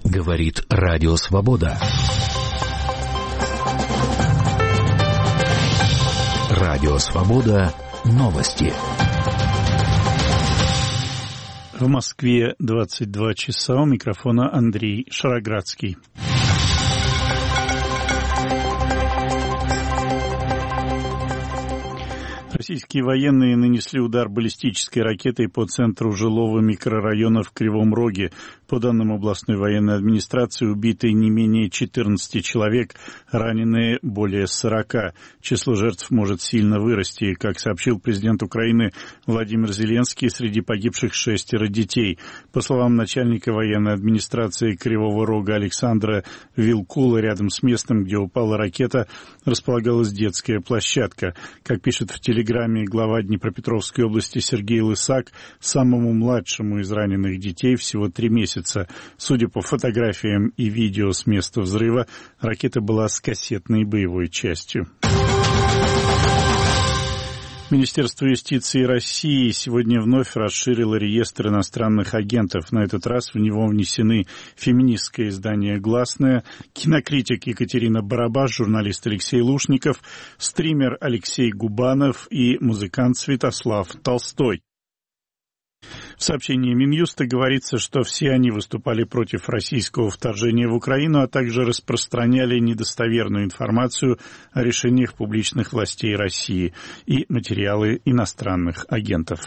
Говорит Радио Свобода. Радио Свобода. Новости. В Москве 22 часа. У микрофона Андрей Шароградский. Российские военные нанесли удар баллистической ракетой по центру жилого микрорайона в Кривом Роге. По данным областной военной администрации, убиты не менее 14 человек, раненые более 40. Число жертв может сильно вырасти. Как сообщил президент Украины Владимир Зеленский, среди погибших 6 детей. По словам начальника военной администрации Кривого Рога Александра Вилкула, рядом с местом, где упала ракета, располагалась детская площадка. Как пишет в телеграмме глава Днепропетровской области Сергей Лысак, самому младшему из раненых детей всего 3 месяца. Судя по фотографиям и видео с места взрыва, ракета была с кассетной боевой частью. Министерство юстиции России сегодня вновь расширило реестр иностранных агентов. На этот раз в него внесены феминистское издание «Гласная», кинокритик Екатерина Барабаш, журналист Алексей Лушников, стример Алексей Губанов и музыкант Святослав Толстой. В сообщении Минюста говорится, что все они выступали против российского вторжения в Украину, а также распространяли недостоверную информацию о решениях публичных властей России и материалы иностранных агентов.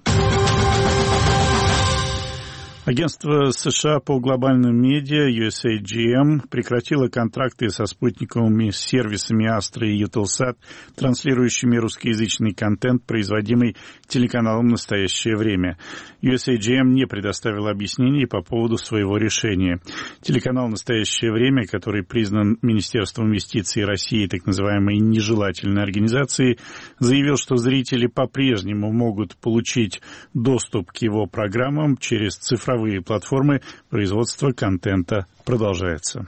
Агентство США по глобальным медиа USAGM прекратило контракты со спутниковыми сервисами Astra и Eutelsat, транслирующими русскоязычный контент, производимый телеканалом «Настоящее время». USAGM не предоставил объяснений по поводу своего решения. Телеканал «Настоящее время», который признан Министерством юстиции России так называемой нежелательной организацией, заявил, что зрители по-прежнему могут получить доступ к его программам через цифровые платформы. Производство контента продолжается.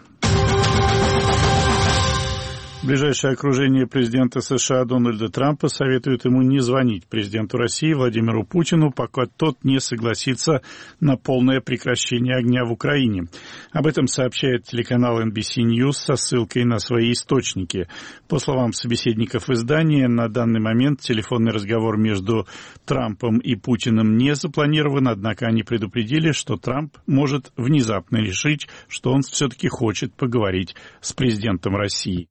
Ближайшее окружение президента США Дональда Трампа советует ему не звонить президенту России Владимиру Путину, пока тот не согласится на полное прекращение огня в Украине. Об этом сообщает телеканал NBC News со ссылкой на свои источники. По словам собеседников издания, на данный момент телефонный разговор между Трампом и Путиным не запланирован, однако они предупредили, что Трамп может внезапно решить, что он все-таки хочет поговорить с президентом России.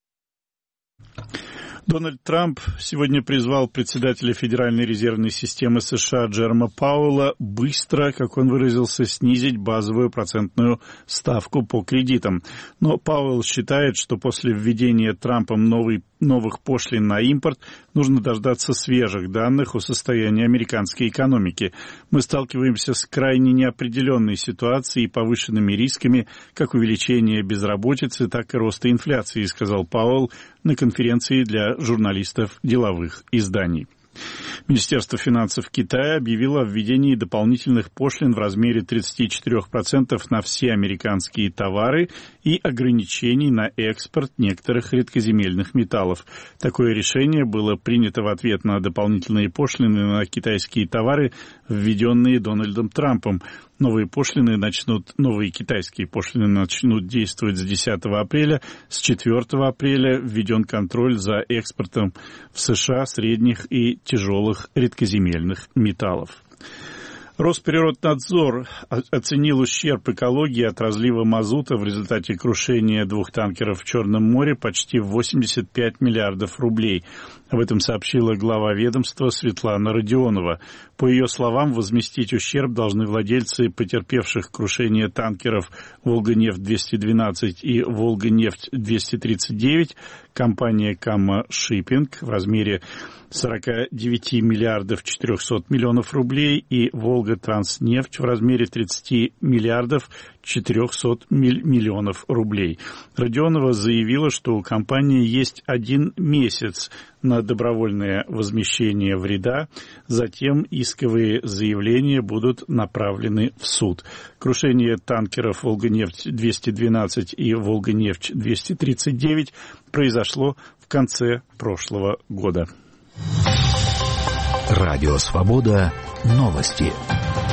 Дональд Трамп сегодня призвал председателя Федеральной резервной системы США Джерома Пауэлла быстро, как он выразился, снизить базовую процентную ставку по кредитам. Но Пауэлл считает, что после введения Трампом новых пошлин на импорт нужно дождаться свежих данных о состоянии американской экономики. Мы сталкиваемся с крайне неопределенной ситуацией и повышенными рисками, как увеличения безработицы, так и роста инфляции, сказал Пауэлл на конференции для журналистов деловых изданий. Министерство финансов Китая объявило о введении дополнительных пошлин в размере 34% на все американские товары и ограничений на экспорт некоторых редкоземельных металлов. Такое решение было принято в ответ на дополнительные пошлины на китайские товары, введенные Дональдом Трампом. Новые китайские пошлины начнут действовать с 10 апреля. С 4 апреля введен контроль за экспортом в США средних и тяжелых редкоземельных металлов. Росприроднадзор оценил ущерб экологии от разлива мазута в результате крушения 2 танкеров в Черном море почти в 85 миллиардов рублей. Об этом сообщила глава ведомства Светлана Родионова. По ее словам, возместить ущерб должны владельцы потерпевших крушение танкеров «Волга-нефть-212» и «Волга-нефть-239», компания «Камма Шиппинг» в размере 49 миллиардов 400 миллионов рублей и «Волга-Транснефть» в размере 30 миллиардов 400 миллионов рублей. Родионова заявила, что у компании есть 1 месяц на добровольное возмещение вреда, затем исковые заявления будут направлены в суд. Крушение танкеров «Волга-нефть-212» и «Волга-нефть-239» произошло в конце прошлого года. Радио Свобода. Новости.